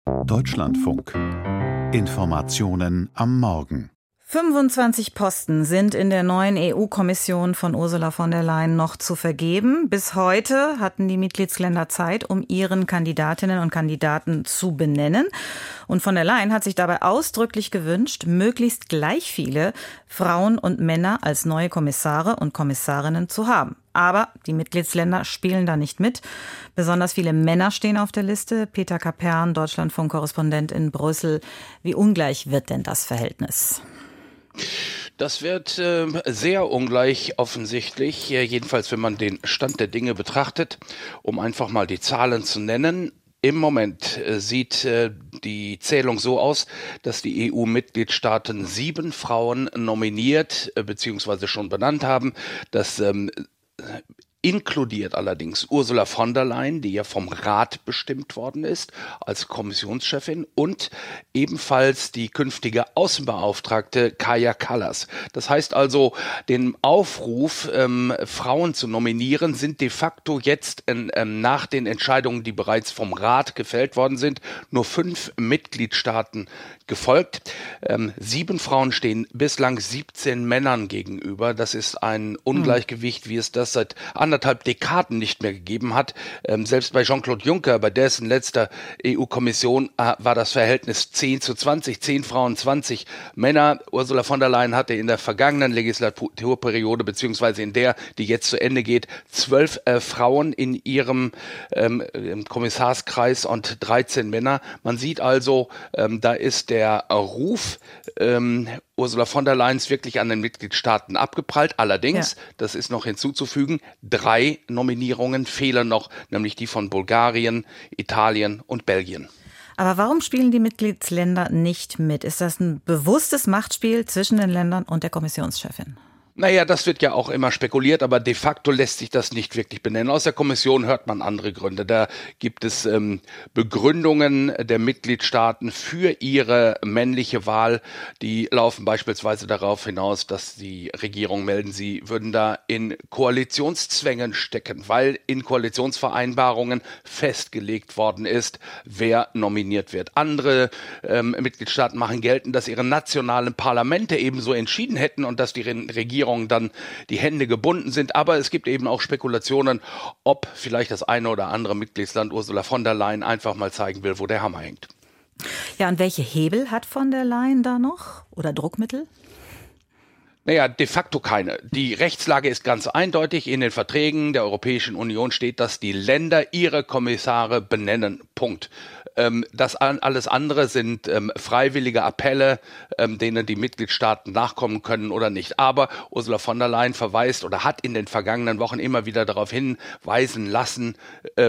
Deutschlandfunk. Informationen am Morgen. 25 Posten sind in der neuen EU-Kommission von Ursula von der Leyen noch zu vergeben. Bis heute hatten die Mitgliedsländer Zeit, um ihren Kandidatinnen und Kandidaten zu benennen. Und von der Leyen hat sich dabei ausdrücklich gewünscht, möglichst gleich viele Frauen und Männer als neue Kommissare und Kommissarinnen zu haben. Aber die Mitgliedsländer spielen da nicht mit. Besonders viele Männer stehen auf der Liste. Peter Kapern, Deutschlandfunk-Korrespondent in Brüssel. Wie ungleich wird denn das Verhältnis? Das wird sehr ungleich offensichtlich, jedenfalls wenn man den Stand der Dinge betrachtet, um einfach mal die Zahlen zu nennen. Im Moment sieht die Zählung so aus, dass die EU-Mitgliedstaaten 7 Frauen nominiert bzw. schon benannt haben. Das inkludiert allerdings Ursula von der Leyen, die ja vom Rat bestimmt worden ist als Kommissionschefin, und ebenfalls die künftige Außenbeauftragte Kaja Kallas. Das heißt also, den Aufruf, Frauen zu nominieren, sind de facto jetzt nach den Entscheidungen, die bereits vom Rat gefällt worden sind, nur 5 Mitgliedstaaten gefolgt. 7 Frauen stehen bislang 17 Männern gegenüber. Das ist ein Ungleichgewicht, wie es das seit anderthalb Dekaden nicht mehr gegeben hat. Selbst bei Jean-Claude Juncker, bei dessen letzter EU-Kommission, war das Verhältnis 10:20, 10 Frauen, 20 Männer. Ursula von der Leyen hatte in der vergangenen Legislaturperiode, beziehungsweise in der, die jetzt zu Ende geht, 12 Frauen in ihrem Kommissarskreis und 13 Männer. Man sieht also, da ist der Ruf Ursula von der Leyen wirklich an den Mitgliedstaaten abgeprallt. Allerdings, das ist noch hinzuzufügen, 3 Nominierungen fehlen noch, nämlich die von Bulgarien, Italien und Belgien. Aber warum spielen die Mitgliedsländer nicht mit? Ist das ein bewusstes Machtspiel zwischen den Ländern und der Kommissionschefin? Naja, das wird ja auch immer spekuliert, aber de facto lässt sich das nicht wirklich benennen. Aus der Kommission hört man andere Gründe. Da gibt es Begründungen der Mitgliedstaaten für ihre männliche Wahl. Die laufen beispielsweise darauf hinaus, dass die Regierung melden, sie würden da in Koalitionszwängen stecken, weil in Koalitionsvereinbarungen festgelegt worden ist, wer nominiert wird. Andere Mitgliedstaaten machen geltend, dass ihre nationalen Parlamente ebenso entschieden hätten und dass die Regierung dann die Hände gebunden sind. Aber es gibt eben auch Spekulationen, ob vielleicht das eine oder andere Mitgliedsland Ursula von der Leyen einfach mal zeigen will, wo der Hammer hängt. Ja, und welche Hebel hat von der Leyen da noch? Oder Druckmittel? Naja, de facto keine. Die Rechtslage ist ganz eindeutig. In den Verträgen der Europäischen Union steht, dass die Länder ihre Kommissare benennen. Punkt. Das alles andere sind freiwillige Appelle, denen die Mitgliedstaaten nachkommen können oder nicht. Aber Ursula von der Leyen verweist oder hat in den vergangenen Wochen immer wieder darauf hinweisen lassen,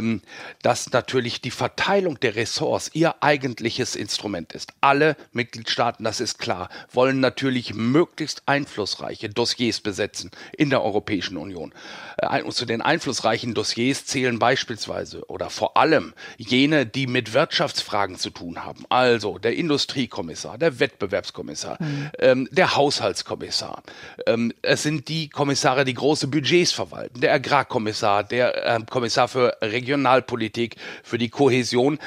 dass natürlich die Verteilung der Ressorts ihr eigentliches Instrument ist. Alle Mitgliedstaaten, das ist klar, wollen natürlich möglichst einflussreiche Dossiers besetzen in der Europäischen Union. Und zu den einflussreichen Dossiers zählen beispielsweise oder vor allem jene, die mit Wirtschaftsfragen zu tun haben. Also der Industriekommissar, der Wettbewerbskommissar, der Haushaltskommissar. Es sind die Kommissare, die große Budgets verwalten, der Agrarkommissar, der Kommissar für Regionalpolitik, für die Kohäsion.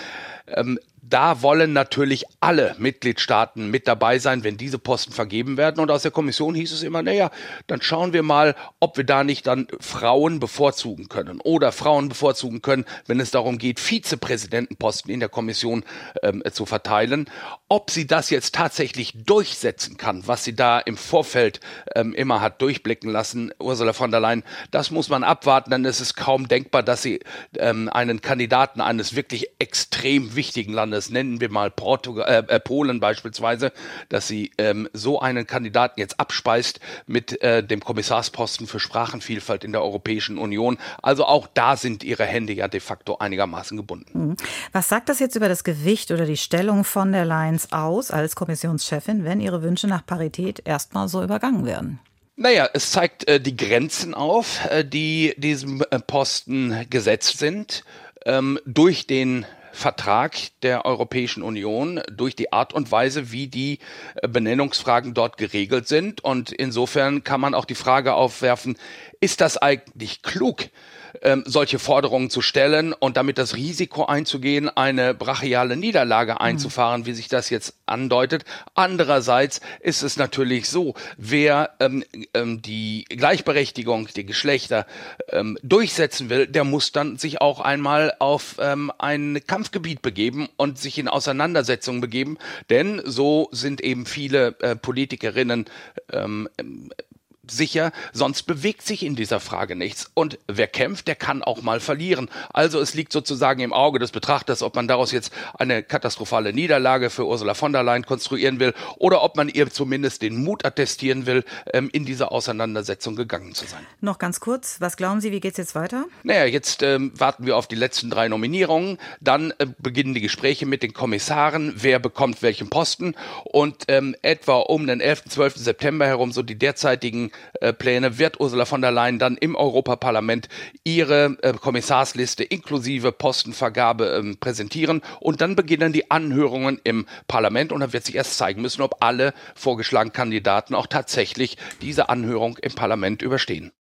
Da wollen natürlich alle Mitgliedstaaten mit dabei sein, wenn diese Posten vergeben werden. Und aus der Kommission hieß es immer, naja, dann schauen wir mal, ob wir da nicht dann Frauen bevorzugen können. Oder Frauen bevorzugen können, wenn es darum geht, Vizepräsidentenposten in der Kommission zu verteilen. Ob sie das jetzt tatsächlich durchsetzen kann, was sie da im Vorfeld immer hat durchblicken lassen, Ursula von der Leyen, das muss man abwarten, denn es ist kaum denkbar, dass sie einen Kandidaten eines wirklich extrem wichtigen Landes, nennen wir mal Polen beispielsweise, dass sie so einen Kandidaten jetzt abspeist mit dem Kommissarsposten für Sprachenvielfalt in der Europäischen Union. Also auch da sind ihre Hände ja de facto einigermaßen gebunden. Was sagt das jetzt über das Gewicht oder die Stellung von der Leyen aus als Kommissionschefin, wenn ihre Wünsche nach Parität erstmal so übergangen werden? Naja, es zeigt die Grenzen auf, die diesem Posten gesetzt sind, durch den Vertrag der Europäischen Union, durch die Art und Weise, wie die Benennungsfragen dort geregelt sind. Und insofern kann man auch die Frage aufwerfen, ist das eigentlich klug, solche Forderungen zu stellen und damit das Risiko einzugehen, eine brachiale Niederlage einzufahren, wie sich das jetzt andeutet. Andererseits ist es natürlich so, wer die Gleichberechtigung der Geschlechter durchsetzen will, der muss dann sich auch einmal auf ein Kampfgebiet begeben und sich in Auseinandersetzungen begeben, denn so sind eben viele Politikerinnen sicher, sonst bewegt sich in dieser Frage nichts. Und wer kämpft, der kann auch mal verlieren. Also es liegt sozusagen im Auge des Betrachters, ob man daraus jetzt eine katastrophale Niederlage für Ursula von der Leyen konstruieren will oder ob man ihr zumindest den Mut attestieren will, in diese Auseinandersetzung gegangen zu sein. Noch ganz kurz, was glauben Sie, wie geht es jetzt weiter? Naja, jetzt warten wir auf die letzten 3 Nominierungen, dann beginnen die Gespräche mit den Kommissaren, wer bekommt welchen Posten und etwa um den 11. 12. September herum, so die derzeitigen Pläne, wird Ursula von der Leyen dann im Europaparlament ihre Kommissarsliste inklusive Postenvergabe präsentieren und dann beginnen die Anhörungen im Parlament und dann wird sich erst zeigen müssen, ob alle vorgeschlagenen Kandidaten auch tatsächlich diese Anhörung im Parlament überstehen.